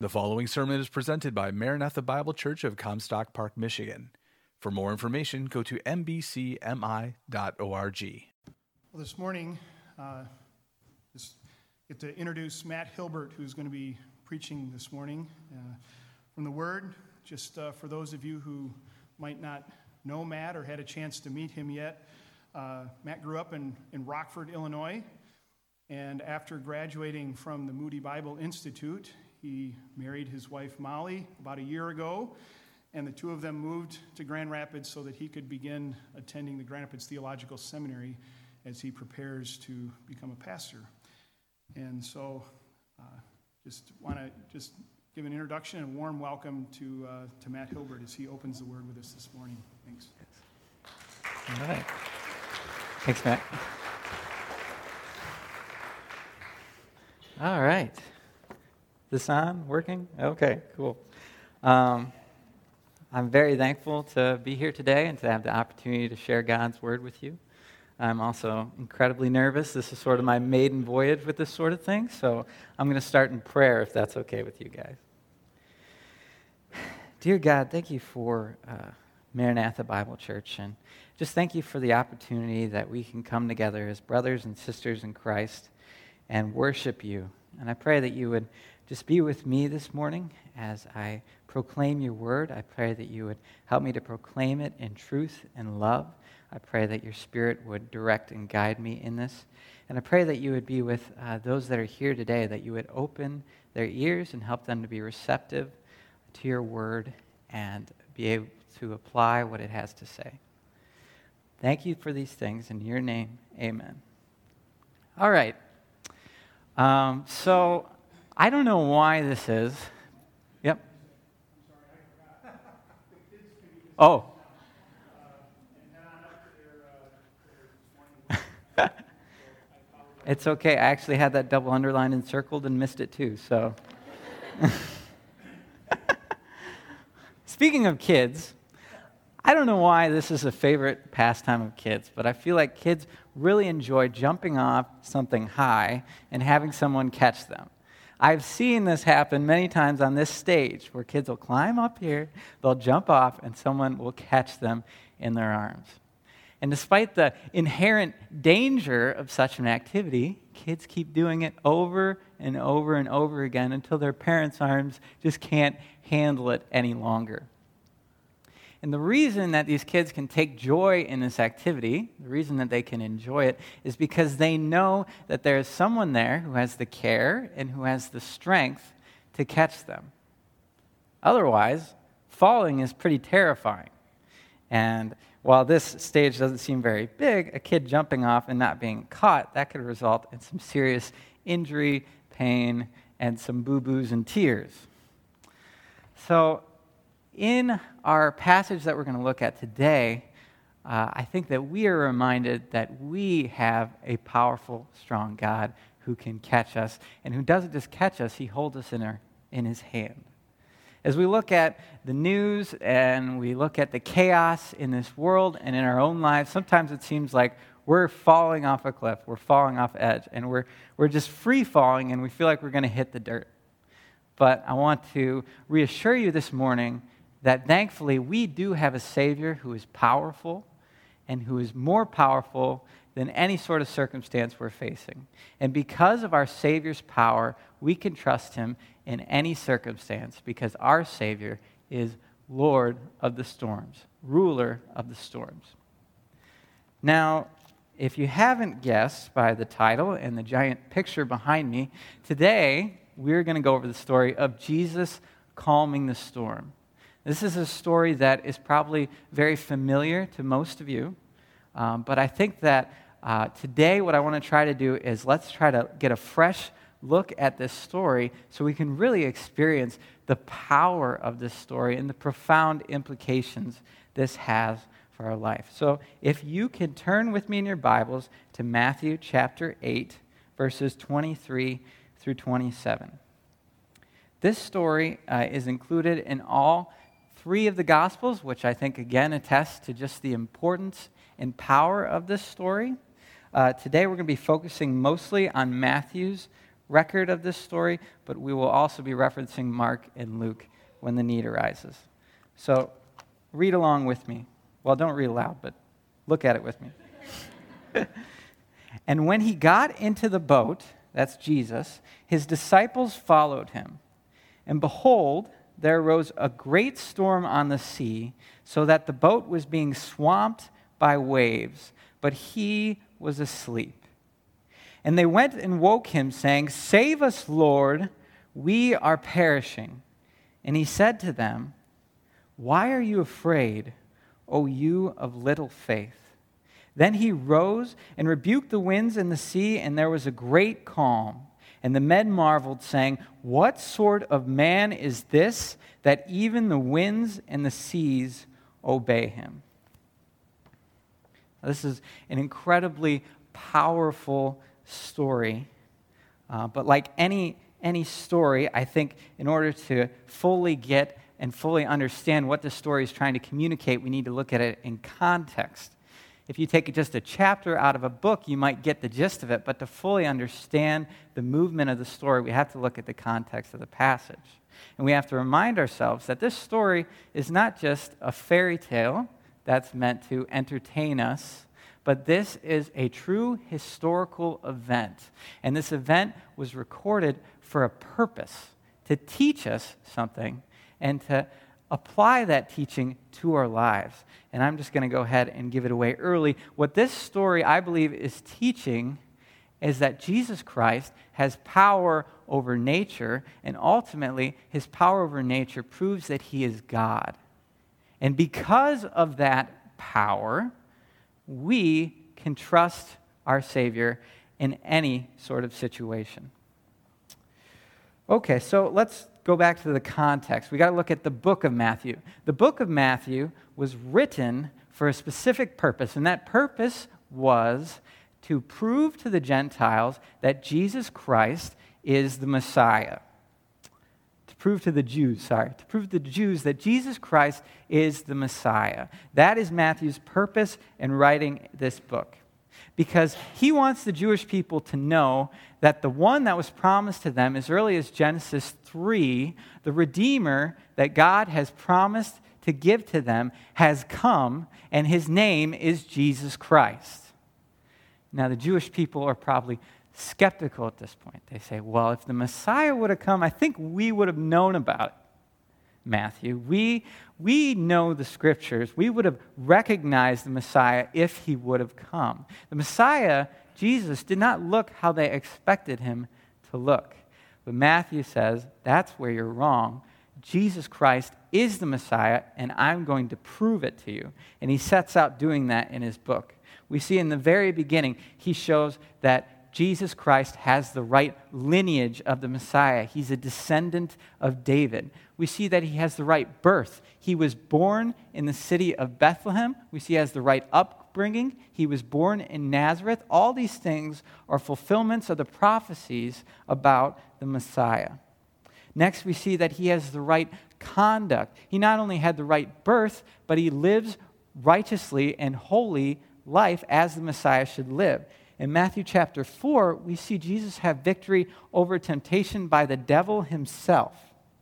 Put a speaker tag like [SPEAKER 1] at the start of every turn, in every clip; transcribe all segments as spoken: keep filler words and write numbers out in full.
[SPEAKER 1] The following sermon is presented by Maranatha Bible Church of Comstock Park, Michigan. For more information, go to m b c m i dot org.
[SPEAKER 2] Well, this morning, uh, just get to introduce Matt Hilbert, who's going to be preaching this morning uh, from the Word. Just uh, for those of you who might not know Matt or had a chance to meet him yet, uh, Matt grew up in, in Rockford, Illinois, and after graduating from the Moody Bible Institute, he married his wife Molly about a year ago, and the two of them moved to Grand Rapids so that he could begin attending the Grand Rapids Theological Seminary as he prepares to become a pastor. And so uh, just want to just give an introduction and warm welcome to uh, to Matt Hilbert as he opens the Word with us this morning. Thanks.
[SPEAKER 3] All right. Thanks, Matt. All right. This on? Working? Okay, cool. Um, I'm very thankful to be here today and to have the opportunity to share God's Word with you. I'm also incredibly nervous. This is sort of my maiden voyage with this sort of thing, so I'm going to start in prayer if that's okay with you guys. Dear God, thank you for uh, Maranatha Bible Church, and just thank you for the opportunity that we can come together as brothers and sisters in Christ and worship you. And I pray that you would just be with me this morning as I proclaim your word. I pray that you would help me to proclaim it in truth and love. I pray that your Spirit would direct and guide me in this. And I pray that you would be with uh, those that are here today, that you would open their ears and help them to be receptive to your word and be able to apply what it has to say. Thank you for these things. In your name, amen. All right. Um, so I don't know why this is. Yep. Oh. It's okay. I actually had that double underlined and circled and missed it too. So, speaking of kids, I don't know why this is a favorite pastime of kids, but I feel like kids really enjoy jumping off something high and having someone catch them. I've seen this happen many times on this stage where kids will climb up here, they'll jump off, and someone will catch them in their arms. And despite the inherent danger of such an activity, kids keep doing it over and over and over again until their parents' arms just can't handle it any longer. And the reason that these kids can take joy in this activity, the reason that they can enjoy it, is because they know that there is someone there who has the care and who has the strength to catch them. Otherwise, falling is pretty terrifying. And while this stage doesn't seem very big, a kid jumping off and not being caught, that could result in some serious injury, pain, and some boo-boos and tears. So, in our passage that we're going to look at today, uh, I think that we are reminded that we have a powerful, strong God who can catch us, and who doesn't just catch us, he holds us in, our, in his hand. As we look at the news and we look at the chaos in this world and in our own lives, sometimes it seems like we're falling off a cliff, we're falling off edge, and we're, we're just free falling, and we feel like we're going to hit the dirt. But I want to reassure you this morning that thankfully we do have a Savior who is powerful and who is more powerful than any sort of circumstance we're facing. And because of our Savior's power, we can trust him in any circumstance because our Savior is Lord of the storms, ruler of the storms. Now, if you haven't guessed by the title and the giant picture behind me, today we're going to go over the story of Jesus calming the storm. This is a story that is probably very familiar to most of you, um, but I think that uh, today what I want to try to do is let's try to get a fresh look at this story so we can really experience the power of this story and the profound implications this has for our life. So if you can turn with me in your Bibles to Matthew chapter eight, verses twenty-three through twenty-seven. This story uh, is included in all three of the Gospels, which I think again attest to just the importance and power of this story. Uh, today we're going to be focusing mostly on Matthew's record of this story, but we will also be referencing Mark and Luke when the need arises. So read along with me. Well, don't read aloud, but look at it with me. And when he got into the boat, that's Jesus, his disciples followed him. And behold, there arose a great storm on the sea, so that the boat was being swamped by waves, but he was asleep. And they went and woke him, saying, "Save us, Lord, we are perishing." And he said to them, "Why are you afraid, O you of little faith?" Then he rose and rebuked the winds and the sea, and there was a great calm. And the men marveled, saying, "What sort of man is this, that even the winds and the seas obey him?" Now, this is an incredibly powerful story. Uh, but like any, any story, I think in order to fully get and fully understand what the story is trying to communicate, we need to look at it in context. If you take just a chapter out of a book, you might get the gist of it, but to fully understand the movement of the story, we have to look at the context of the passage. And we have to remind ourselves that this story is not just a fairy tale that's meant to entertain us, but this is a true historical event. And this event was recorded for a purpose, to teach us something and to apply that teaching to our lives. And I'm just going to go ahead and give it away early. What this story, I believe, is teaching is that Jesus Christ has power over nature, and ultimately, his power over nature proves that he is God. And because of that power, we can trust our Savior in any sort of situation. Okay, so let's go back to the context. We got to look at the book of Matthew. The book of Matthew was written for a specific purpose, and that purpose was to prove to the Gentiles that Jesus Christ is the Messiah. To prove to the Jews, sorry, to prove to the Jews that Jesus Christ is the Messiah. That is Matthew's purpose in writing this book. Because he wants the Jewish people to know that the one that was promised to them as early as Genesis three, the Redeemer that God has promised to give to them, has come, and his name is Jesus Christ. Now, the Jewish people are probably skeptical at this point. They say, well, if the Messiah would have come, I think we would have known about it. Matthew, we, we know the Scriptures. We would have recognized the Messiah if he would have come. The Messiah, Jesus, did not look how they expected him to look. But Matthew says, that's where you're wrong. Jesus Christ is the Messiah, and I'm going to prove it to you. And he sets out doing that in his book. We see in the very beginning, he shows that Jesus Christ has the right lineage of the Messiah. He's a descendant of David. We see that he has the right birth. He was born in the city of Bethlehem. We see he has the right upbringing. He was born in Nazareth. All these things are fulfillments of the prophecies about the Messiah. Next, we see that he has the right conduct. He not only had the right birth, but he lives righteously and holy life as the Messiah should live. In Matthew chapter four, we see Jesus have victory over temptation by the devil himself.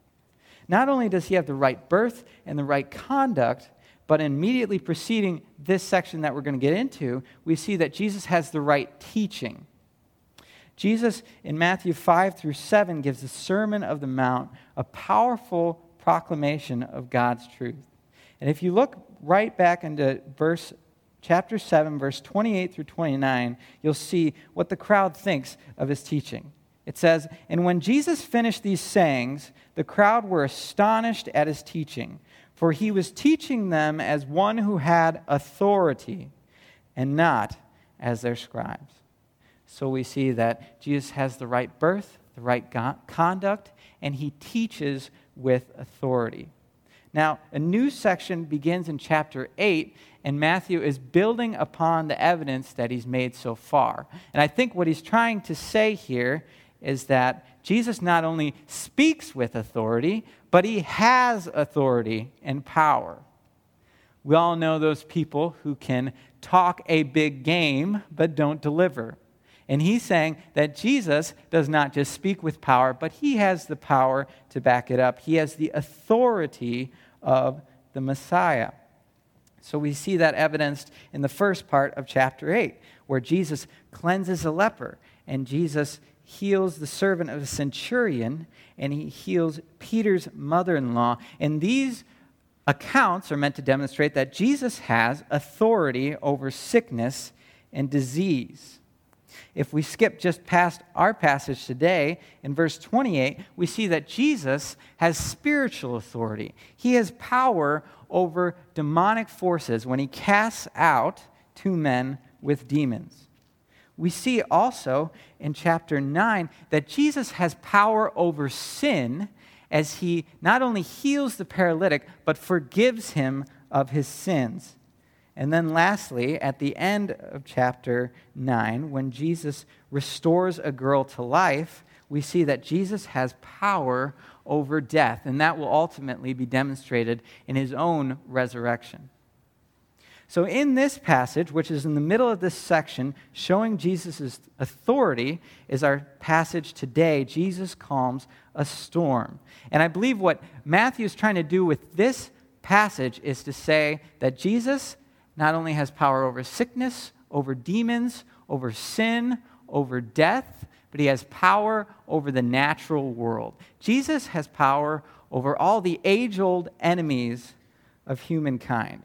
[SPEAKER 3] Not only does he have the right birth and the right conduct, but immediately preceding this section that we're going to get into, we see that Jesus has the right teaching. Jesus, in Matthew five through seven, gives the Sermon of the Mount, a powerful proclamation of God's truth. And if you look right back into verse chapter seven, verse twenty-eight through twenty-nine, you'll see what the crowd thinks of his teaching. It says, "And when Jesus finished these sayings, the crowd were astonished at his teaching, for he was teaching them as one who had authority, and not as their scribes." So we see that Jesus has the right birth, the right go- conduct, and he teaches with authority. Now, a new section begins in chapter eight, and Matthew is building upon the evidence that he's made so far. And I think what he's trying to say here is that Jesus not only speaks with authority, but he has authority and power. We all know those people who can talk a big game, but don't deliver. And he's saying that Jesus does not just speak with power, but he has the power to back it up. He has the authority of the Messiah. So we see that evidenced in the first part of chapter eight, where Jesus cleanses a leper, and Jesus heals the servant of a centurion, and he heals Peter's mother-in-law. And these accounts are meant to demonstrate that Jesus has authority over sickness and disease. If we skip just past our passage today, in verse twenty-eight, we see that Jesus has spiritual authority. He has power over demonic forces when he casts out two men with demons. We see also in chapter nine that Jesus has power over sin as he not only heals the paralytic, but forgives him of his sins. And then lastly, at the end of chapter nine, when Jesus restores a girl to life, we see that Jesus has power over death, and that will ultimately be demonstrated in his own resurrection. So in this passage, which is in the middle of this section, showing Jesus' authority, is our passage today. Jesus calms a storm. And I believe what Matthew is trying to do with this passage is to say that Jesus not only has power over sickness, over demons, over sin, over death, but he has power over the natural world. Jesus has power over all the age-old enemies of humankind.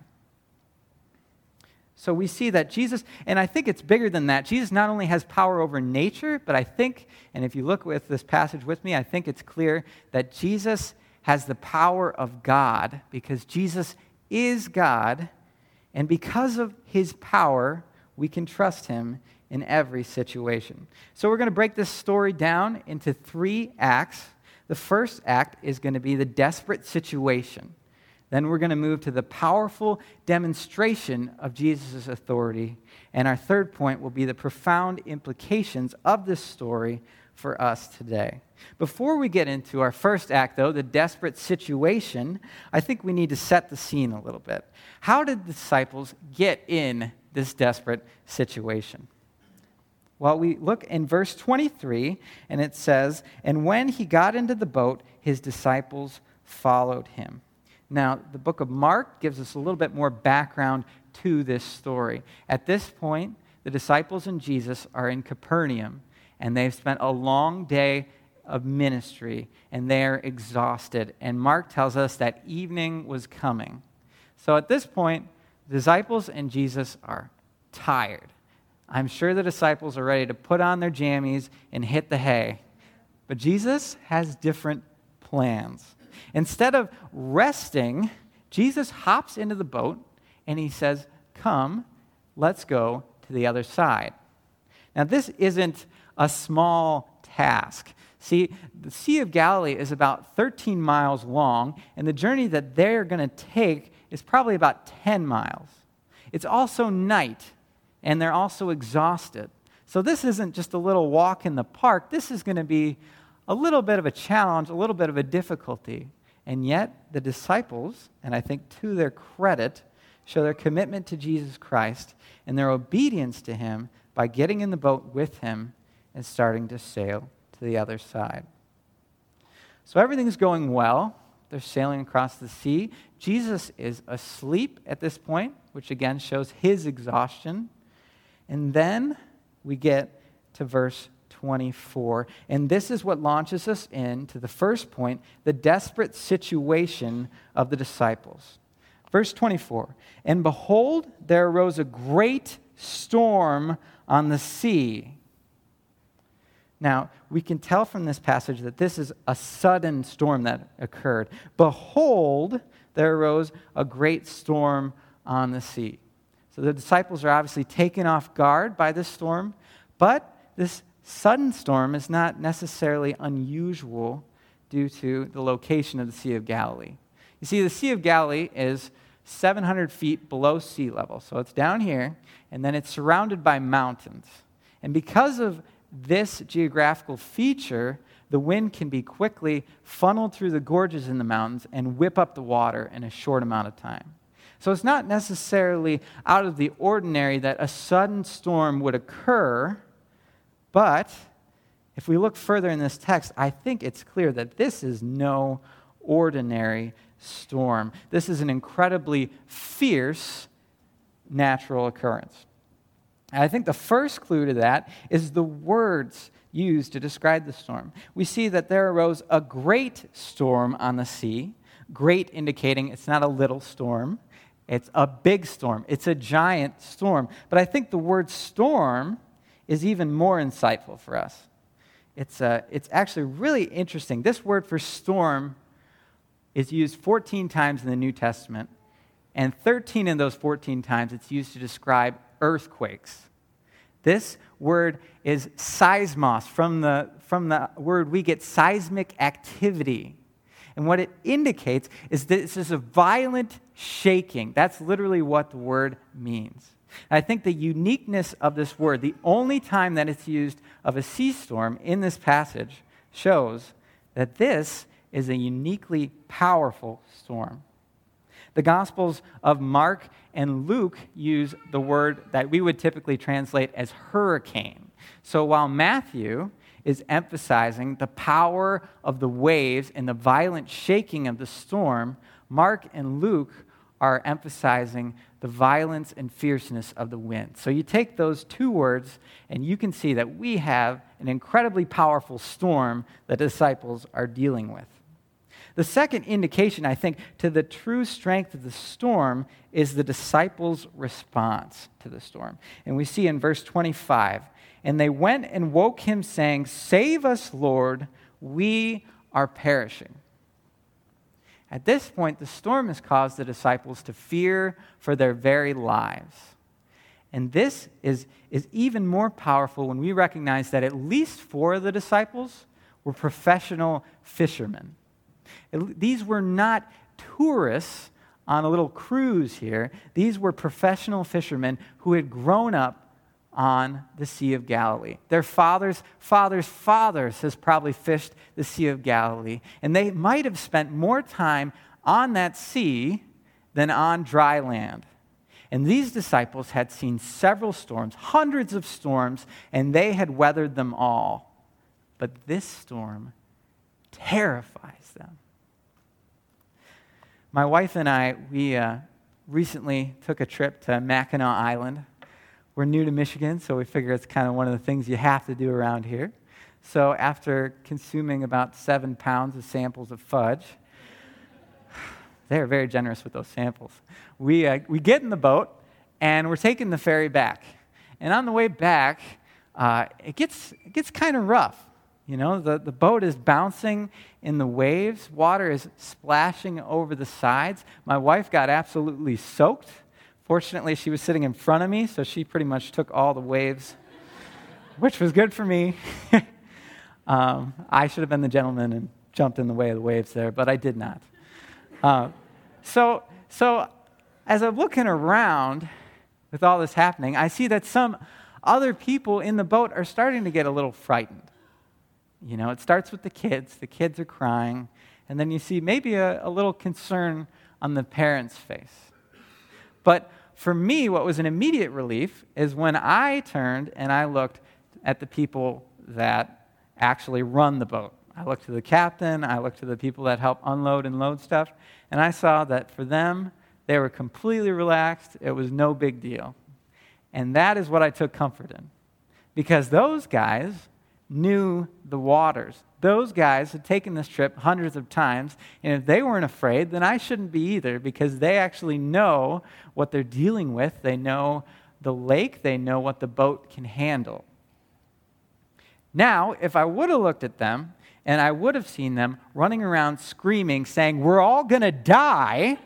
[SPEAKER 3] So we see that Jesus, and I think it's bigger than that, Jesus not only has power over nature, but I think, and if you look with this passage with me, I think it's clear that Jesus has the power of God, because Jesus is God, and because of his power, we can trust him in every situation. So we're going to break this story down into three acts. The first act is going to be the desperate situation. Then we're going to move to the powerful demonstration of Jesus' authority. And our third point will be the profound implications of this story for us today. Before we get into our first act, though, the desperate situation, I think we need to set the scene a little bit. How did the disciples get in this desperate situation? Well, we look in verse twenty-three, and it says, "And when he got into the boat, his disciples followed him." Now, the book of Mark gives us a little bit more background to this story. At this point, the disciples and Jesus are in Capernaum, and they've spent a long day of ministry, and they're exhausted. And Mark tells us that evening was coming. So at this point, the disciples and Jesus are tired. I'm sure the disciples are ready to put on their jammies and hit the hay. But Jesus has different plans. Instead of resting, Jesus hops into the boat and he says, "Come, let's go to the other side." Now, this isn't a small task. See, the Sea of Galilee is about thirteen miles long, and the journey that they're going to take is probably about ten miles. It's also night, and they're also exhausted. So this isn't just a little walk in the park. This is going to be a little bit of a challenge, a little bit of a difficulty. And yet, the disciples, and I think to their credit, show their commitment to Jesus Christ and their obedience to him by getting in the boat with him and starting to sail to the other side. So everything's going well. They're sailing across the sea. Jesus is asleep at this point, which again shows his exhaustion. And then we get to verse twenty-four. And this is what launches us into the first point, the desperate situation of the disciples. Verse twenty-four, "And behold, there arose a great storm on the sea." Now, we can tell from this passage that this is a sudden storm that occurred. Behold, there arose a great storm on the sea. So the disciples are obviously taken off guard by this storm, but this sudden storm is not necessarily unusual due to the location of the Sea of Galilee. You see, the Sea of Galilee is seven hundred feet below sea level. So it's down here, and then it's surrounded by mountains. And because of this geographical feature, the wind can be quickly funneled through the gorges in the mountains and whip up the water in a short amount of time. So it's not necessarily out of the ordinary that a sudden storm would occur, But if we look further in this text, I think it's clear that this is no ordinary storm. This is an incredibly fierce natural occurrence. And I think the first clue to that is the words used to describe the storm. We see that there arose a great storm on the sea, great indicating it's not a little storm, it's a big storm, it's a giant storm. But I think the word storm is even more insightful for us. It's, uh, it's actually really interesting. This word for storm is used fourteen times in the New Testament, and thirteen of those fourteen times it's used to describe earthquakes. This word is seismos, from the, from the word we get seismic activity. And what it indicates is that this is a violent shaking. That's literally what the word means. And I think the uniqueness of this word, the only time that it's used of a sea storm in this passage, shows that this is a uniquely powerful storm. The Gospels of Mark and Luke use the word that we would typically translate as hurricane. So while Matthew is emphasizing the power of the waves and the violent shaking of the storm, Mark and Luke are emphasizing the violence and fierceness of the wind. So you take those two words, and you can see that we have an incredibly powerful storm that the disciples are dealing with. The second indication, I think, to the true strength of the storm is the disciples' response to the storm. And we see in verse twenty-five, "And they went and woke him, saying, 'Save us, Lord, we are perishing.'" At this point, the storm has caused the disciples to fear for their very lives. And this is, is even more powerful when we recognize that at least four of the disciples were professional fishermen. These were not tourists on a little cruise here. These were professional fishermen who had grown up on the Sea of Galilee. Their fathers, fathers, fathers has probably fished the Sea of Galilee, and they might have spent more time on that sea than on dry land. And these disciples had seen several storms, hundreds of storms, and they had weathered them all. But this storm terrifies them. My wife and I, we uh, recently took a trip to Mackinac Island. We're new to Michigan, so we figure it's kind of one of the things you have to do around here. So after consuming about seven pounds of samples of fudge, they're very generous with those samples. We, uh, we get in the boat, and we're taking the ferry back. And on the way back, uh, it gets, it gets kind of rough. You know, the, the boat is bouncing in the waves. Water is splashing over the sides. My wife got absolutely soaked. Fortunately, she was sitting in front of me, so she pretty much took all the waves, which was good for me. um, I should have been the gentleman and jumped in the way of the waves there, but I did not. Uh, so, so as I'm looking around with all this happening, I see that some other people in the boat are starting to get a little frightened. You know, it starts with the kids. The kids are crying. And then you see maybe a, a little concern on the parents' face. But for me, what was an immediate relief is when I turned and I looked at the people that actually run the boat. I looked to the captain. I looked to the people that help unload and load stuff. And I saw that for them, they were completely relaxed. It was no big deal. And that is what I took comfort in. Because those guys knew the waters. Those guys had taken this trip hundreds of times, and if they weren't afraid, then I shouldn't be either, because they actually know what they're dealing with. They know the lake. They know what the boat can handle. Now, if I would have looked at them, and I would have seen them running around screaming, saying, "We're all going to die,"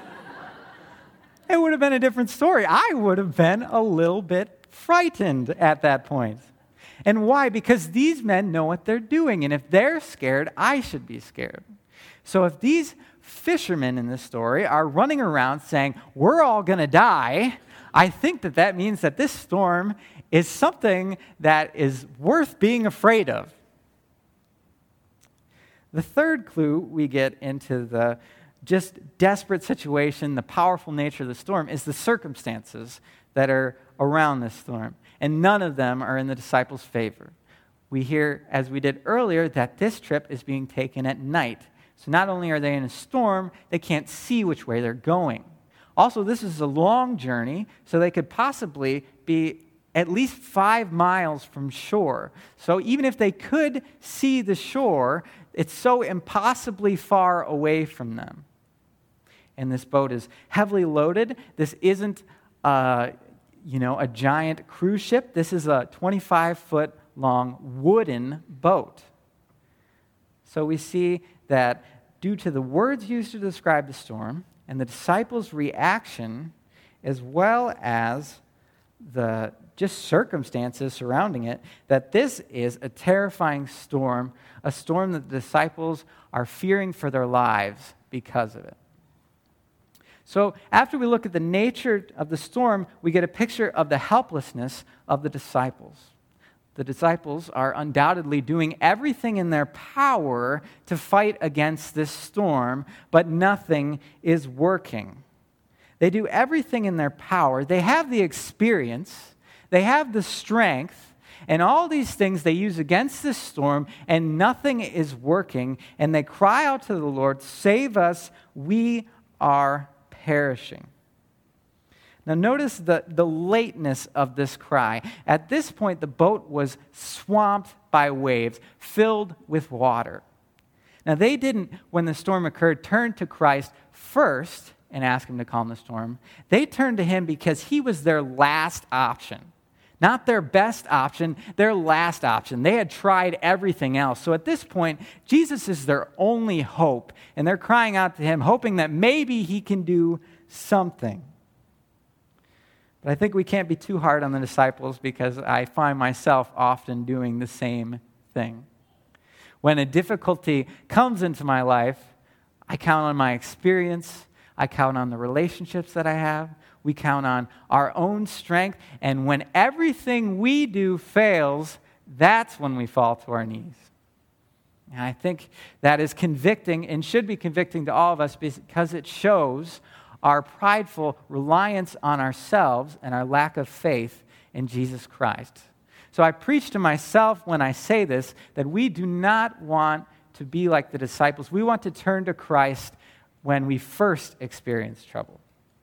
[SPEAKER 3] it would have been a different story. I would have been a little bit frightened at that point. And why? Because these men know what they're doing, and if they're scared, I should be scared. So if these fishermen in this story are running around saying, "We're all going to die," I think that that means that this storm is something that is worth being afraid of. The third clue we get into the just desperate situation, the powerful nature of the storm, is the circumstances that are around this storm. And none of them are in the disciples' favor. we hear, as we did earlier, that this trip is being taken at night. So not only are they in a storm, they can't see which way they're going. Also, this is a long journey, so they could possibly be at least five miles from shore. So even if they could see the shore, it's so impossibly far away from them. And this boat is heavily loaded. This isn't, uh, you know, a giant cruise ship. This is a twenty-five foot long wooden boat. So we see that due to the words used to describe the storm and the disciples' reaction, as well as the just circumstances surrounding it, that this is a terrifying storm, a storm that the disciples are fearing for their lives because of it. So after we look at the nature of the storm, we get a picture of the helplessness of the disciples. The disciples are undoubtedly doing everything in their power to fight against this storm, but nothing is working. They do everything in their power. They have the experience, they have the strength, and all these things they use against this storm, and nothing is working. And they cry out to the Lord, "Save us, we are perishing." Now notice the, the lateness of this cry. At this point, the boat was swamped by waves, filled with water. Now they didn't, when the storm occurred, turn to Christ first and ask him to calm the storm. They turned to him because he was their last option. Not their best option, their last option. They had tried everything else. So at this point, Jesus is their only hope, and they're crying out to him, hoping that maybe he can do something. But I think we can't be too hard on the disciples, because I find myself often doing the same thing. When a difficulty comes into my life, I count on my experience, I count on the relationships that I have, we count on our own strength, and when everything we do fails, that's when we fall to our knees. And I think that is convicting and should be convicting to all of us, because it shows our prideful reliance on ourselves and our lack of faith in Jesus Christ. So I preach to myself when I say this, that we do not want to be like the disciples. We want to turn to Christ when we first experience trouble.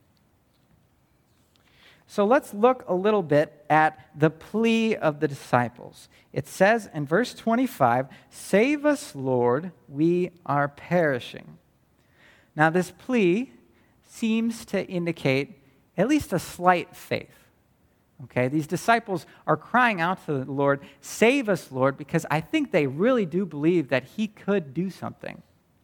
[SPEAKER 3] So let's look a little bit at the plea of the disciples. It says in verse twenty-five, "Save us, Lord, we are perishing." Now this plea seems to indicate at least a slight faith. Okay, these disciples are crying out to the Lord, "Save us, Lord," because I think they really do believe that he could do something.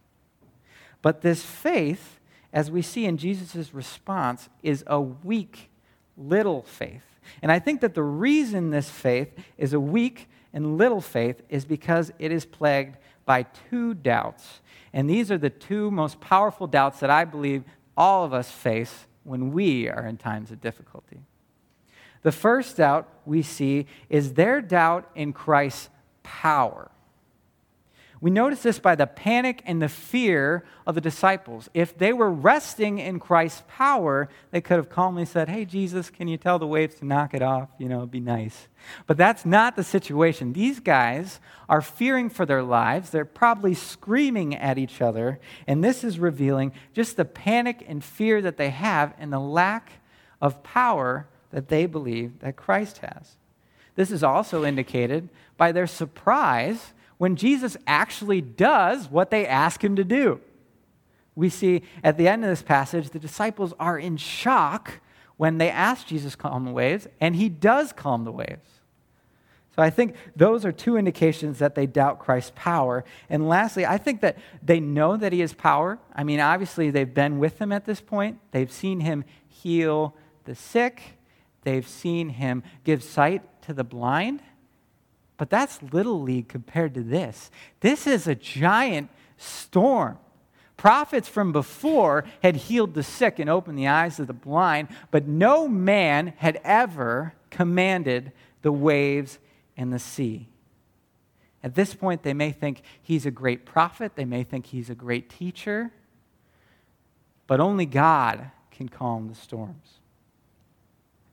[SPEAKER 3] But this faith, as we see in Jesus' response, is a weak, little faith. And I think that the reason this faith is a weak and little faith is because it is plagued by two doubts. And these are the two most powerful doubts that I believe all of us face when we are in times of difficulty. The first doubt we see is their doubt in Christ's power. We notice this by the panic and the fear of the disciples. If they were resting in Christ's power, they could have calmly said, "Hey, Jesus, can you tell the waves to knock it off? You know, it'd be nice." But that's not the situation. These guys are fearing for their lives. They're probably screaming at each other. And this is revealing just the panic and fear that they have and the lack of power that they believe that Christ has. This is also indicated by their surprise when Jesus actually does what they ask him to do. We see at the end of this passage, the disciples are in shock when they ask Jesus to calm the waves, and he does calm the waves. So I think those are two indications that they doubt Christ's power. And lastly, I think that they know that he has power. I mean, obviously, they've been with him at this point. They've seen him heal the sick. They've seen him give sight to the blind. But that's little league compared to this. This is a giant storm. Prophets from before had healed the sick and opened the eyes of the blind, but no man had ever commanded the waves and the sea. At this point, they may think he's a great prophet. They may think he's a great teacher. But only God can calm the storms.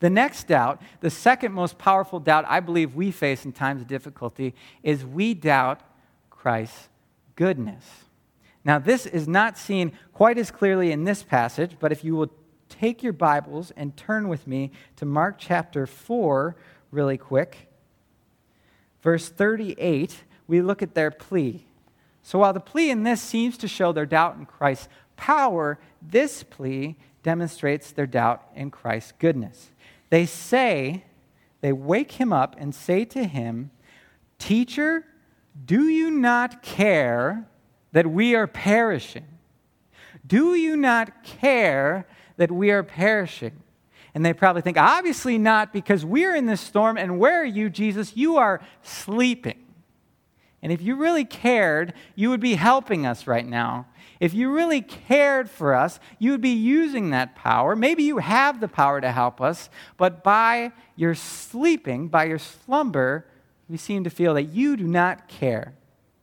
[SPEAKER 3] The next doubt, the second most powerful doubt I believe we face in times of difficulty, is we doubt Christ's goodness. Now, this is not seen quite as clearly in this passage, but if you will take your Bibles and turn with me to Mark chapter four really quick. Verse thirty-eight, we look at their plea. So while the plea in this seems to show their doubt in Christ's power, this plea demonstrates their doubt in Christ's goodness. They say, they wake him up and say to him, "Teacher, do you not care that we are perishing? Do you not care that we are perishing?" And they probably think, obviously not, because we're in this storm, and where are you, Jesus? You are sleeping. And if you really cared, you would be helping us right now. If you really cared for us, you would be using that power. Maybe you have the power to help us, but by your sleeping, by your slumber, we seem to feel that you do not care.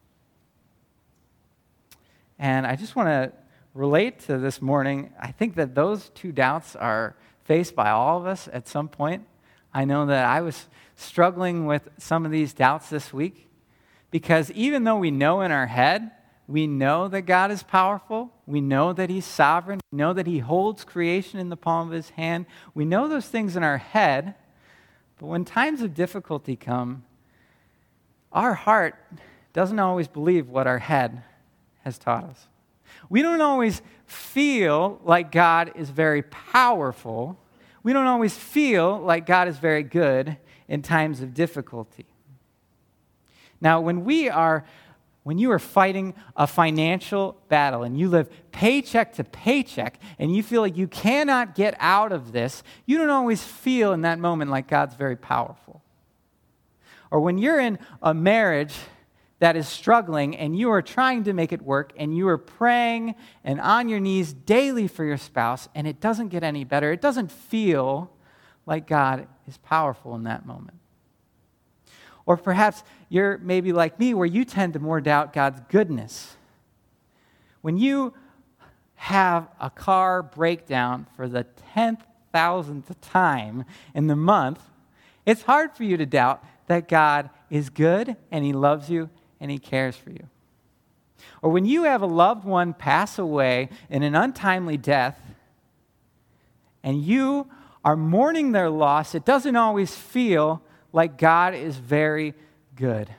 [SPEAKER 3] And I just want to relate to this morning. I think that those two doubts are faced by all of us at some point. I know that I was struggling with some of these doubts this week because even though we know in our head, we know that God is powerful, we know that He's sovereign, we know that He holds creation in the palm of His hand, we know those things in our head, but when times of difficulty come, our heart doesn't always believe what our head has taught us. We don't always feel like God is very powerful. We don't always feel like God is very good in times of difficulty. Now, when we are, when you are fighting a financial battle and you live paycheck to paycheck and you feel like you cannot get out of this, you don't always feel in that moment like God's very powerful. Or when you're in a marriage that is struggling and you are trying to make it work and you are praying and on your knees daily for your spouse and it doesn't get any better, it doesn't feel like God is powerful in that moment. Or perhaps you're maybe like me where you tend to more doubt God's goodness. When you have a car breakdown for the ten thousandth time in the month, it's hard for you to doubt that God is good and He loves you and He cares for you. Or when you have a loved one pass away in an untimely death and you are mourning their loss, it doesn't always feel like God is very good.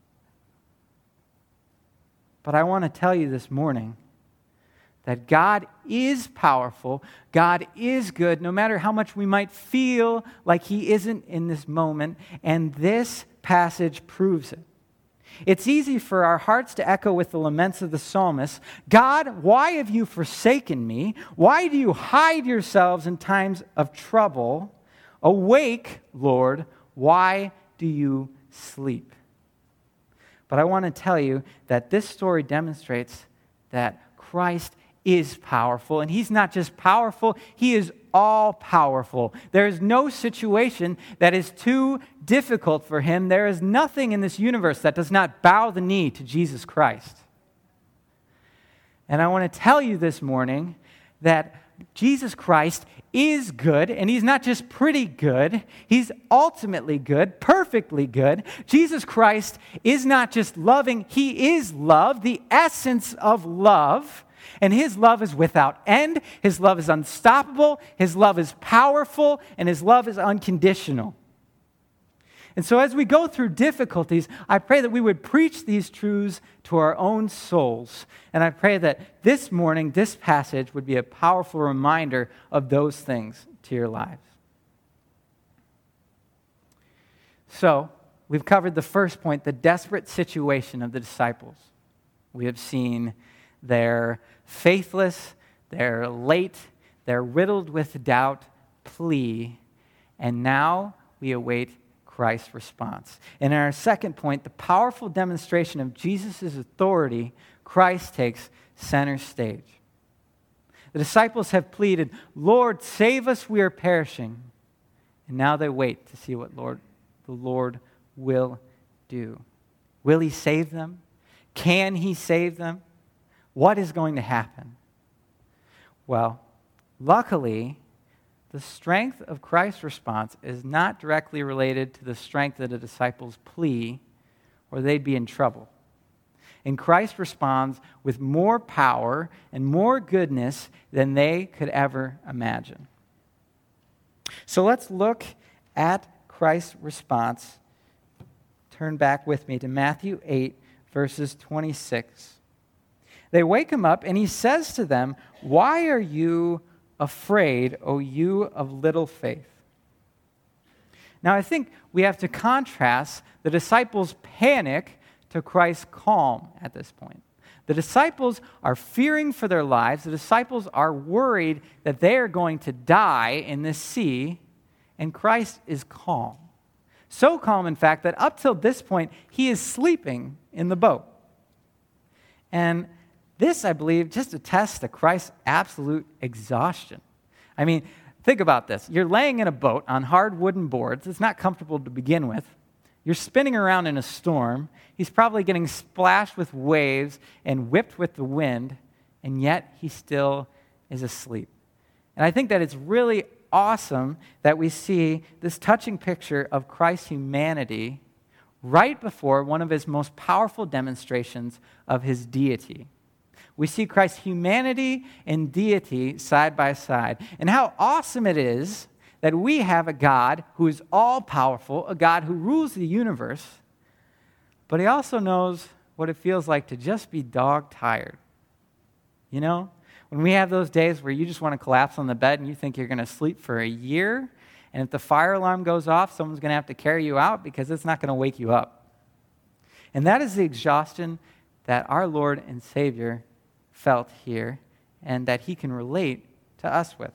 [SPEAKER 3] But I want to tell you this morning that God is powerful, God is good, no matter how much we might feel like He isn't in this moment, and this passage proves it. It's easy for our hearts to echo with the laments of the psalmist, "God, why have you forsaken me? Why do you hide yourselves in times of trouble? Awake, Lord, why do you sleep?" But I want to tell you that this story demonstrates that Christ is powerful, and He's not just powerful, He is all-powerful. There is no situation that is too difficult for Him. There is nothing in this universe that does not bow the knee to Jesus Christ. And I want to tell you this morning that Jesus Christ is good, and He's not just pretty good, He's ultimately good, perfectly good. Jesus Christ is not just loving, He is love, the essence of love. And His love is without end. His love is unstoppable. His love is powerful. And His love is unconditional. And so as we go through difficulties, I pray that we would preach these truths to our own souls. And I pray that this morning, this passage would be a powerful reminder of those things to your lives. So, we've covered the first point, the desperate situation of the disciples. We have seen they're faithless, they're late, they're riddled with doubt, plea, and now we await Christ's response. And in our second point, the powerful demonstration of Jesus' authority, Christ takes center stage. The disciples have pleaded, "Lord, save us, we are perishing." And now they wait to see what Lord, the Lord will do. Will He save them? Can He save them? What is going to happen? Well, luckily, the strength of Christ's response is not directly related to the strength of the disciples' plea, or they'd be in trouble. And Christ responds with more power and more goodness than they could ever imagine. So let's look at Christ's response. Turn back with me to Matthew eight, verses twenty-six. They wake him up, and he says to them, "Why are you afraid, O you of little faith?" Now, I think we have to contrast the disciples' panic to Christ's calm at this point. The disciples are fearing for their lives. The disciples are worried that they are going to die in this sea, and Christ is calm. So calm, in fact, that up till this point, he is sleeping in the boat. And this, I believe, just attests to Christ's absolute exhaustion. I mean, think about this. You're laying in a boat on hard wooden boards. It's not comfortable to begin with. You're spinning around in a storm. He's probably getting splashed with waves and whipped with the wind, and yet he still is asleep. And I think that it's really awesome that we see this touching picture of Christ's humanity right before one of his most powerful demonstrations of his deity. We see Christ's humanity and deity side by side, and how awesome it is that we have a God who is all-powerful, a God who rules the universe, but he also knows what it feels like to just be dog-tired. You know? When we have those days where you just want to collapse on the bed and you think you're going to sleep for a year, and if the fire alarm goes off, someone's going to have to carry you out because it's not going to wake you up. And that is the exhaustion that our Lord and Savior felt here, and that he can relate to us with.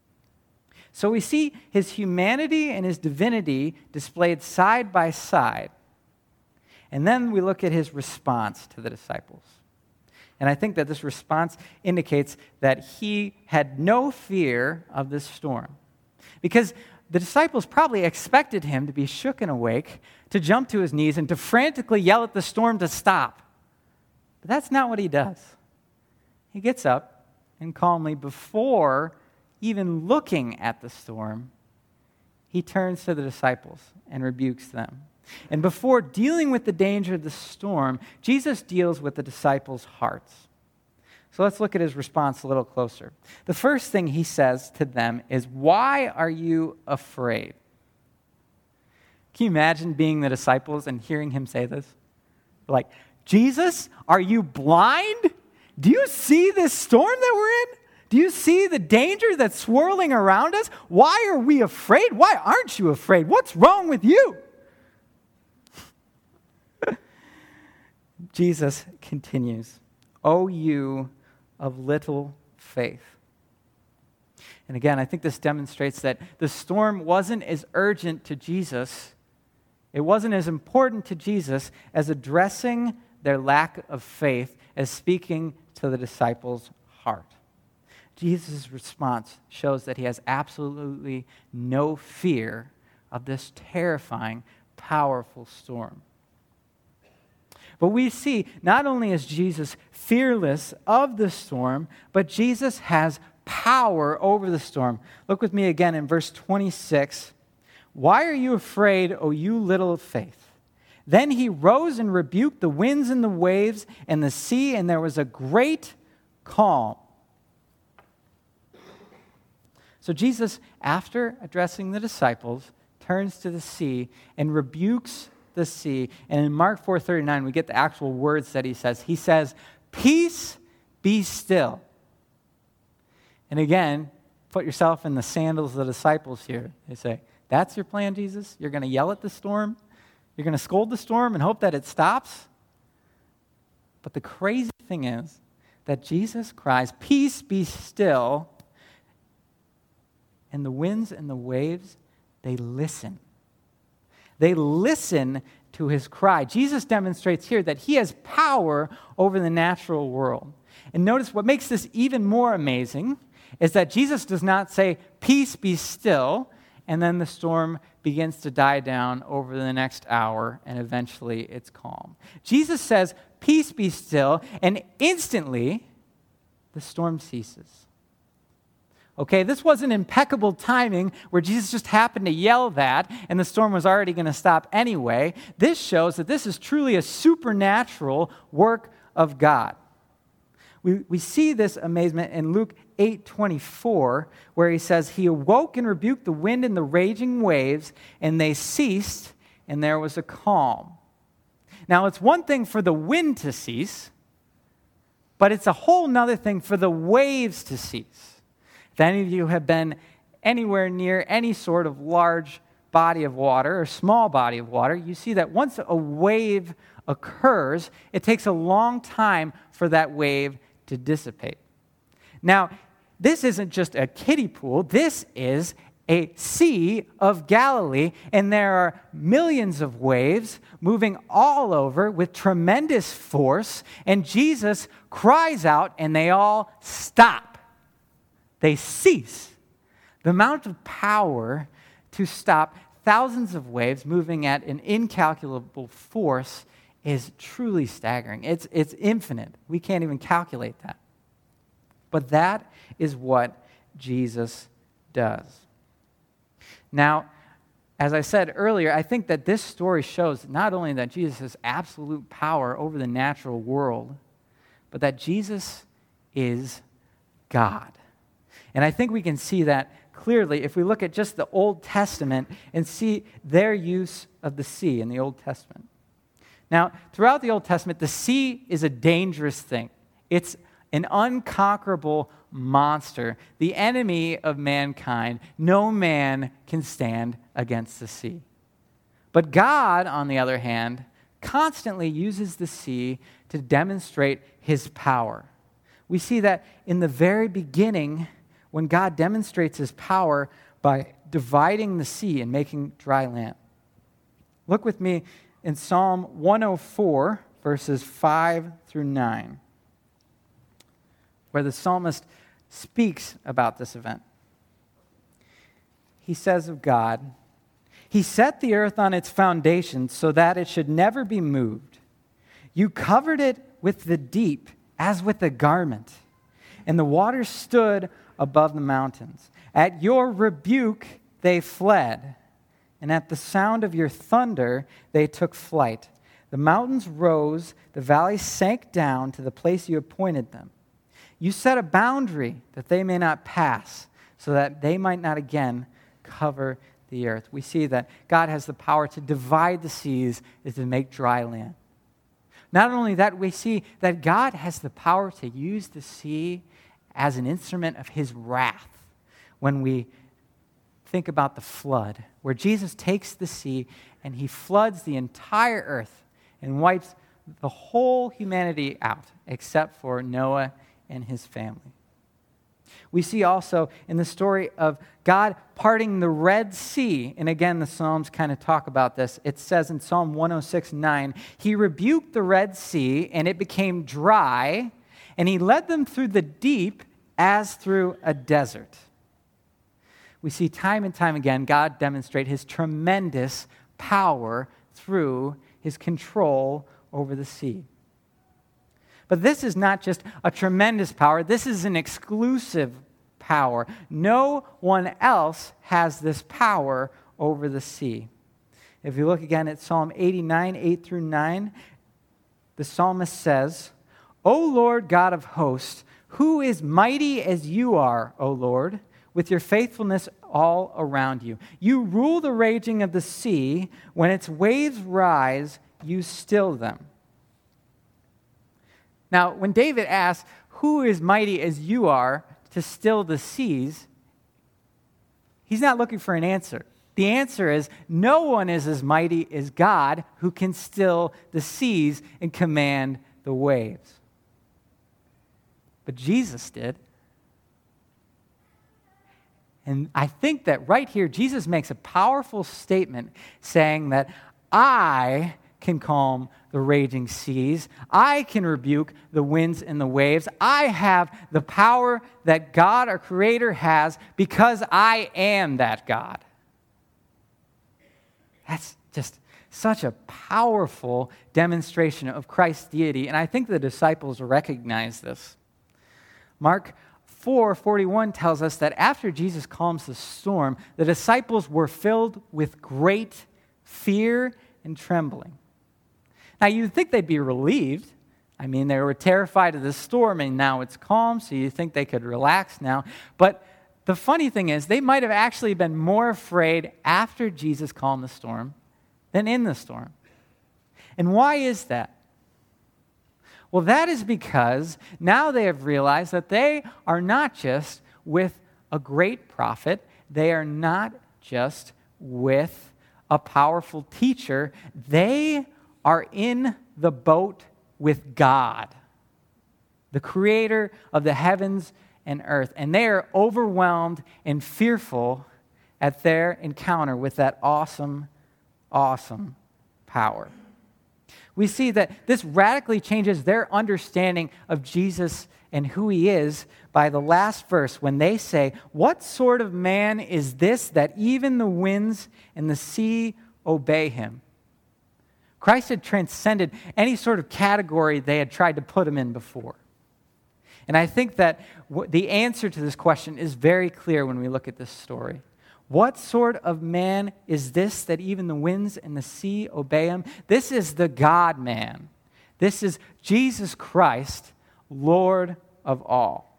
[SPEAKER 3] So we see his humanity and his divinity displayed side by side. And then we look at his response to the disciples. And I think that this response indicates that he had no fear of this storm. Because the disciples probably expected him to be shook and awake, to jump to his knees, and to frantically yell at the storm to stop. But that's not what he does. He gets up and calmly, before even looking at the storm, he turns to the disciples and rebukes them. And before dealing with the danger of the storm, Jesus deals with the disciples' hearts. So let's look at his response a little closer. The first thing he says to them is, "Why are you afraid?" Can you imagine being the disciples and hearing him say this? Like, "Jesus, are you blind? Do you see this storm that we're in? Do you see the danger that's swirling around us? Why are we afraid? Why aren't you afraid? What's wrong with you?" Jesus continues, "O you of little faith." And again, I think this demonstrates that the storm wasn't as urgent to Jesus. It wasn't as important to Jesus as addressing their lack of faith, as speaking to the disciples' heart. Jesus' response shows that he has absolutely no fear of this terrifying, powerful storm. But we see not only is Jesus fearless of the storm, but Jesus has power over the storm. Look with me again in verse twenty-six. "Why are you afraid, O you little of faith?" Then he rose and rebuked the winds and the waves and the sea, and there was a great calm. So Jesus, after addressing the disciples, turns to the sea and rebukes the sea. And in Mark four thirty-nine, we get the actual words that he says. He says, "Peace, be still." And again, put yourself in the sandals of the disciples here. They say, "That's your plan, Jesus? You're going to yell at the storm? You're going to scold the storm and hope that it stops?" But the crazy thing is that Jesus cries, "Peace, be still." And the winds and the waves, they listen. They listen to his cry. Jesus demonstrates here that he has power over the natural world. And notice what makes this even more amazing is that Jesus does not say, "Peace, be still," and then the storm begins to die down over the next hour, and eventually it's calm. Jesus says, "Peace, be still," and instantly the storm ceases. Okay, this wasn't impeccable timing where Jesus just happened to yell that and the storm was already going to stop anyway. This shows that this is truly a supernatural work of God. We, we see this amazement in Luke eight twenty-four, where he says, he awoke and rebuked the wind and the raging waves, and they ceased, and there was a calm. Now, it's one thing for the wind to cease, but it's a whole nother thing for the waves to cease. If any of you have been anywhere near any sort of large body of water or small body of water, you see that once a wave occurs, it takes a long time for that wave to dissipate. Now, this isn't just a kiddie pool. This is a Sea of Galilee, and there are millions of waves moving all over with tremendous force, and Jesus cries out, and they all stop. They cease. The amount of power to stop thousands of waves moving at an incalculable force is truly staggering. It's, it's infinite. We can't even calculate that. But that is what Jesus does. Now, as I said earlier, I think that this story shows not only that Jesus has absolute power over the natural world, but that Jesus is God. And I think we can see that clearly if we look at just the Old Testament and see their use of the sea in the Old Testament. Now, throughout the Old Testament, the sea is a dangerous thing. It's an unconquerable monster, the enemy of mankind. No man can stand against the sea. But God, on the other hand, constantly uses the sea to demonstrate his power. We see that in the very beginning, when God demonstrates his power by dividing the sea and making dry land. Look with me in Psalm one oh four, verses five through nine, where the psalmist speaks about this event. He says of God, he set the earth on its foundations so that it should never be moved. You covered it with the deep as with a garment, and the waters stood above the mountains. At your rebuke they fled, and at the sound of your thunder they took flight. The mountains rose, the valleys sank down to the place you appointed them. You set a boundary that they may not pass, so that they might not again cover the earth. We see that God has the power to divide the seas and to make dry land. Not only that, we see that God has the power to use the sea as an instrument of his wrath. When we think about the flood, where Jesus takes the sea and he floods the entire earth and wipes the whole humanity out, except for Noah and his family. We see also in the story of God parting the Red Sea, and again, the Psalms kind of talk about this. It says in Psalm one oh six nine, he rebuked the Red Sea, and it became dry, and he led them through the deep as through a desert. We see time and time again God demonstrate his tremendous power through his control over the sea. But this is not just a tremendous power. This is an exclusive power. No one else has this power over the sea. If you look again at Psalm eighty-nine, eight through nine, the psalmist says, O Lord God of hosts, who is mighty as you are, O Lord, with your faithfulness all around you. You rule the raging of the sea. When its waves rise, you still them. Now, when David asks, who is mighty as you are to still the seas, he's not looking for an answer. The answer is, no one is as mighty as God who can still the seas and command the waves. But Jesus did. And I think that right here, Jesus makes a powerful statement saying that I can calm the raging seas. I can rebuke the winds and the waves. I have the power that God, our Creator, has because I am that God. That's just such a powerful demonstration of Christ's deity, and I think the disciples recognize this. Mark four forty-one tells us that after Jesus calms the storm, the disciples were filled with great fear and trembling. Now, you'd think they'd be relieved. I mean, they were terrified of the storm, and now it's calm, so you think they could relax now. But the funny thing is, they might have actually been more afraid after Jesus calmed the storm than in the storm. And why is that? Well, that is because now they have realized that they are not just with a great prophet, they are not just with a powerful teacher, they are in the boat with God, the creator of the heavens and earth. And they are overwhelmed and fearful at their encounter with that awesome, awesome power. We see that this radically changes their understanding of Jesus and who he is by the last verse when they say, "What sort of man is this that even the winds and the sea obey him?" Christ had transcended any sort of category they had tried to put him in before. And I think that the answer to this question is very clear when we look at this story. What sort of man is this that even the winds and the sea obey him? This is the God-man. This is Jesus Christ, Lord of all.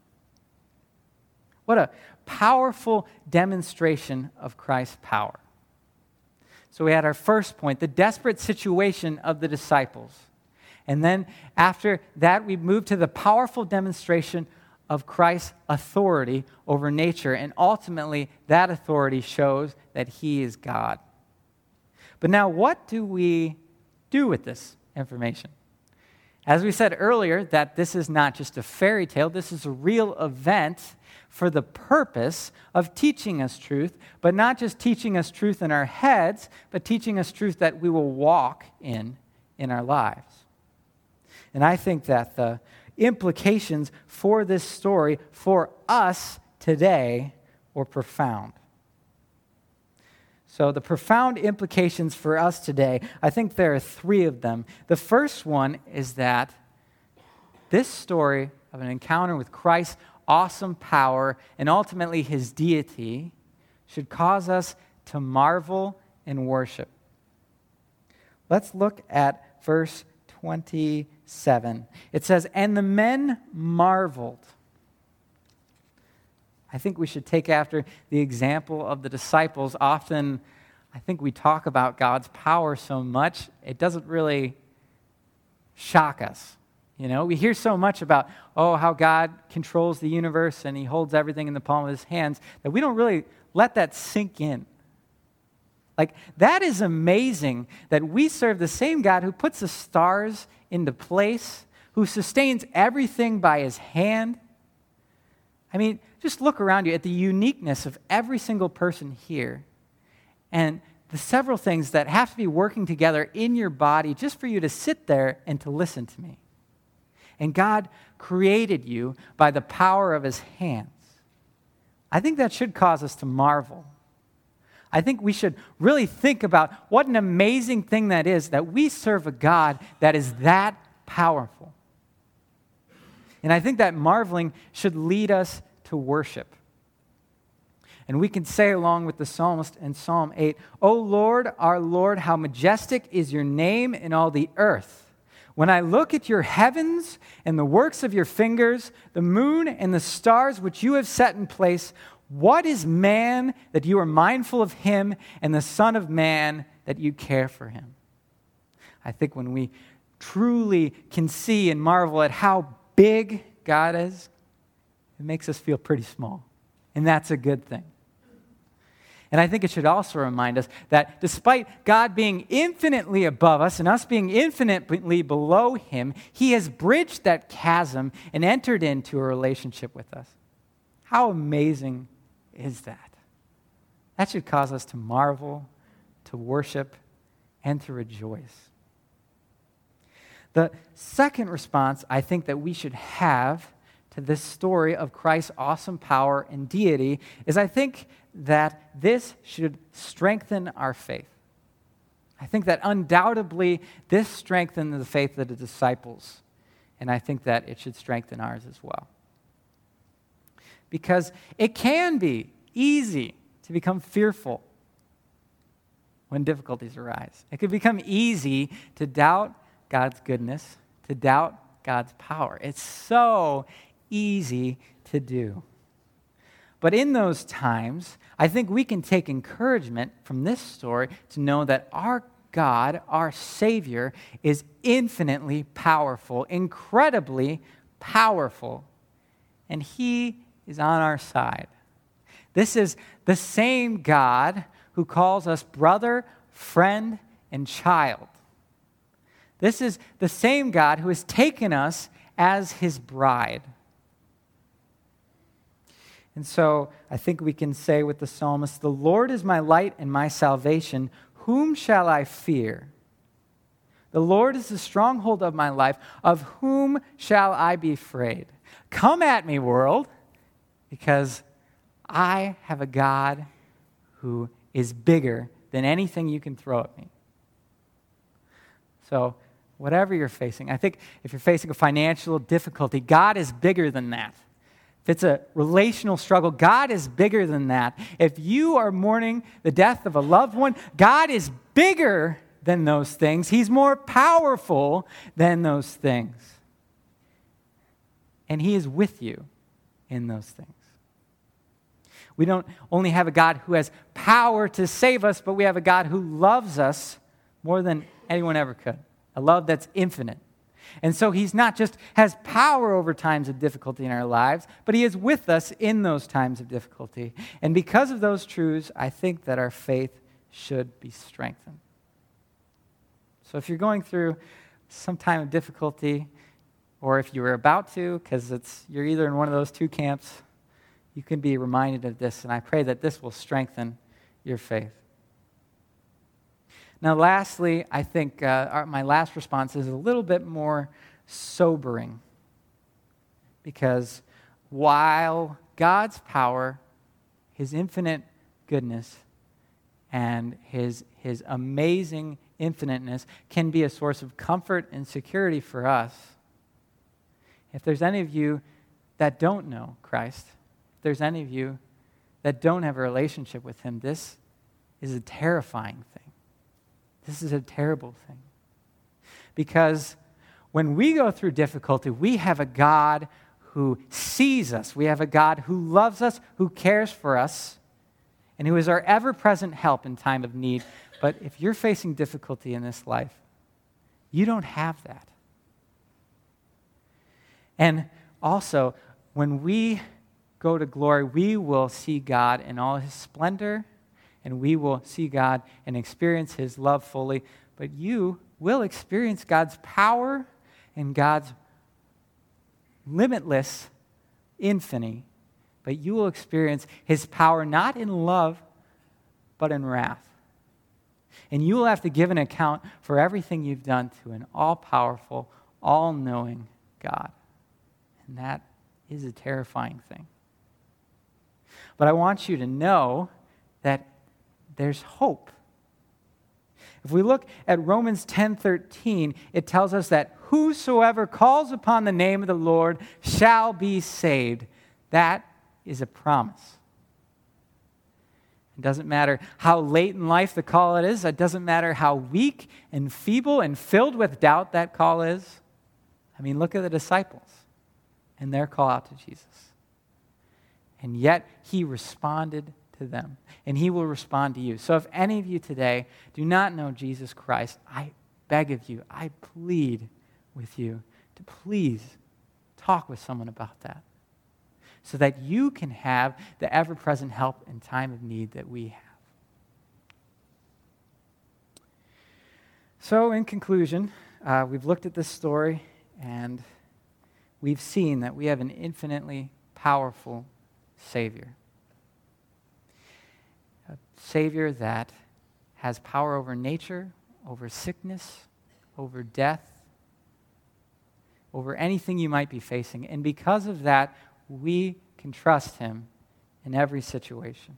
[SPEAKER 3] What a powerful demonstration of Christ's power. So we had our first point, the desperate situation of the disciples. And then after that, we moved to the powerful demonstration of Christ's authority over nature. And ultimately, that authority shows that he is God. But now, what do we do with this information? As we said earlier, that this is not just a fairy tale, this is a real event for the purpose of teaching us truth, but not just teaching us truth in our heads, but teaching us truth that we will walk in in our lives. And I think that the implications for this story for us today were profound. So the profound implications for us today, I think there are three of them. The first one is that this story of an encounter with Christ's awesome power and ultimately his deity should cause us to marvel and worship. Let's look at verse twenty-seven. It says, "And the men marveled." I think we should take after the example of the disciples. Often, I think we talk about God's power so much, it doesn't really shock us. You know, we hear so much about, oh, how God controls the universe and he holds everything in the palm of his hands, that we don't really let that sink in. Like, that is amazing that we serve the same God who puts the stars into place, who sustains everything by his hand. I mean, just look around you at the uniqueness of every single person here and the several things that have to be working together in your body just for you to sit there and to listen to me. And God created you by the power of his hands. I think that should cause us to marvel. I think we should really think about what an amazing thing that is that we serve a God that is that powerful. And I think that marveling should lead us to worship. And we can say along with the psalmist in Psalm eight, "O Lord, our Lord, how majestic is your name in all the earth. When I look at your heavens and the works of your fingers, the moon and the stars which you have set in place, what is man that you are mindful of him, and the Son of Man that you care for him?" I think when we truly can see and marvel at how big God is, it makes us feel pretty small. And that's a good thing. And I think it should also remind us that despite God being infinitely above us and us being infinitely below him, he has bridged that chasm and entered into a relationship with us. How amazing is that? That should cause us to marvel, to worship, and to rejoice. The second response I think that we should have to this story of Christ's awesome power and deity is I think that this should strengthen our faith. I think that undoubtedly this strengthened the faith of the disciples, and I think that it should strengthen ours as well. because it can be easy to become fearful when difficulties arise. It can become easy to doubt God's goodness, to doubt God's power. It's so easy to do. But in those times, I think we can take encouragement from this story to know that our God, our Savior, is infinitely powerful, incredibly powerful, and He is on our side. This is the same God who calls us brother, friend, and child. This is the same God who has taken us as His bride. And so I think we can say with the psalmist, "The Lord is my light and my salvation. Whom shall I fear? The Lord is the stronghold of my life. Of whom shall I be afraid? Come at me, world, because I have a God who is bigger than anything you can throw at me." So whatever you're facing, I think if you're facing a financial difficulty, God is bigger than that. If it's a relational struggle, God is bigger than that. If you are mourning the death of a loved one, God is bigger than those things. He's more powerful than those things. And He is with you in those things. We don't only have a God who has power to save us, but we have a God who loves us more than anyone ever could. A love that's infinite. And so He's not just has power over times of difficulty in our lives, but He is with us in those times of difficulty. And because of those truths, I think that our faith should be strengthened. So if you're going through some time of difficulty, or if you were about to, because it's you're either in one of those two camps, you can be reminded of this, and I pray that this will strengthen your faith. Now, lastly, I think uh, our, my last response is a little bit more sobering, because while God's power, His infinite goodness, and His, His amazing infiniteness can be a source of comfort and security for us, if there's any of you that don't know Christ, if there's any of you that don't have a relationship with Him, this is a terrifying thing. This is a terrible thing. Because when we go through difficulty, we have a God who sees us. We have a God who loves us, who cares for us, and who is our ever-present help in time of need. But if you're facing difficulty in this life, you don't have that. And also, when we go to glory, we will see God in all His splendor, and we will see God and experience His love fully. But you will experience God's power and God's limitless infinity. But you will experience His power not in love, but in wrath. And you will have to give an account for everything you've done to an all-powerful, all-knowing God. And that is a terrifying thing. But I want you to know that there's hope. If we look at Romans ten thirteen, it tells us that whosoever calls upon the name of the Lord shall be saved. That is a promise. It doesn't matter how late in life the call it is. It doesn't matter how weak and feeble and filled with doubt that call is. I mean, look at the disciples and their call out to Jesus. And yet He responded to them, and He will respond to you. So if any of you today do not know Jesus Christ, I beg of you, I plead with you to please talk with someone about that, so that you can have the ever-present help in time of need that we have. So in conclusion, uh, we've looked at this story, and we've seen that we have an infinitely powerful Savior. A Savior that has power over nature, over sickness, over death, over anything you might be facing. And because of that, we can trust Him in every situation.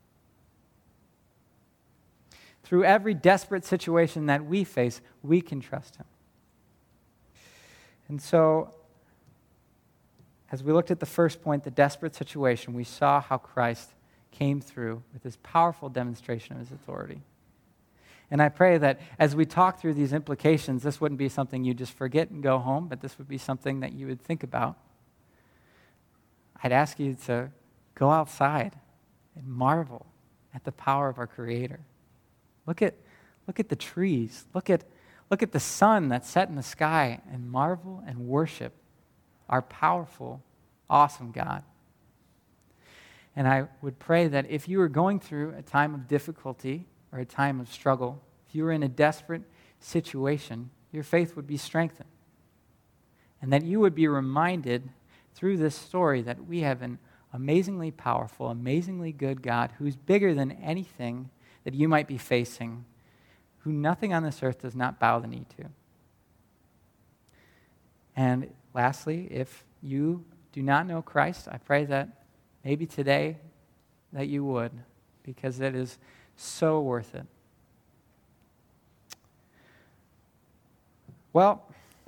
[SPEAKER 3] Through every desperate situation that we face, we can trust Him. And so, As we looked at the first point, the desperate situation, we saw how Christ came through with his powerful demonstration of his authority. And I pray that as we talk through these implications, this wouldn't be something you just forget and go home, but this would be something that you would think about. I'd ask you to go outside and marvel at the power of our Creator. Look at, look at the trees. Look at, look at the sun that's set in the sky and marvel and worship our powerful, awesome God. And I would pray that if you were going through a time of difficulty or a time of struggle, if you were in a desperate situation, your faith would be strengthened. And that you would be reminded through this story that we have an amazingly powerful, amazingly good God who's bigger than anything that you might be facing, who nothing on this earth does not bow the knee to. And lastly, if you do not know Christ, I pray that maybe today that you would, because it is so worth it. Well,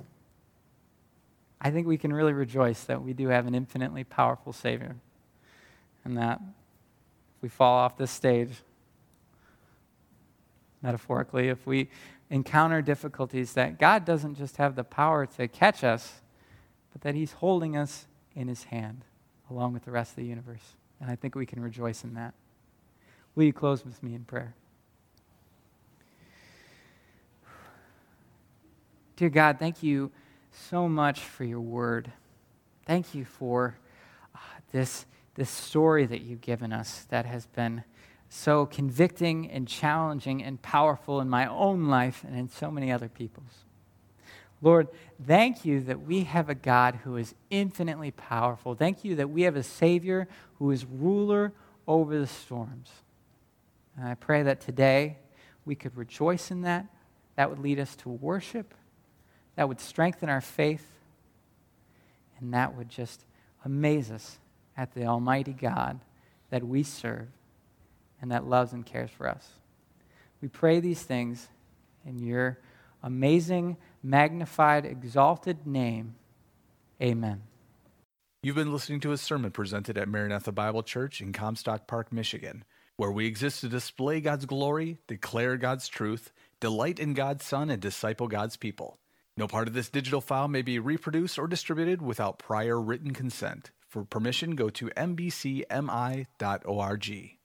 [SPEAKER 3] I think we can really rejoice that we do have an infinitely powerful Savior, and that if we fall off this stage, metaphorically, if we encounter difficulties, that God doesn't just have the power to catch us, but that he's holding us in his hand along with the rest of the universe. And I think we can rejoice in that. Will you close with me in prayer? Dear God, thank you so much for your word. Thank you for uh, this, this story that you've given us that has been so convicting and challenging and powerful in my own life and in so many other people's. Lord, thank you that we have a God who is infinitely powerful. Thank you that we have a Savior who is ruler over the storms. And I pray that today we could rejoice in that. That would lead us to worship. That would strengthen our faith. And that would just amaze us at the Almighty God that we serve and that loves and cares for us. We pray these things in your amazing, magnified, exalted name. Amen.
[SPEAKER 1] You've been listening to a sermon presented at Maranatha Bible Church in Comstock Park, Michigan, where we exist to display God's glory, declare God's truth, delight in God's Son, and disciple God's people. No part of this digital file may be reproduced or distributed without prior written consent. For permission, go to m b c m i dot org.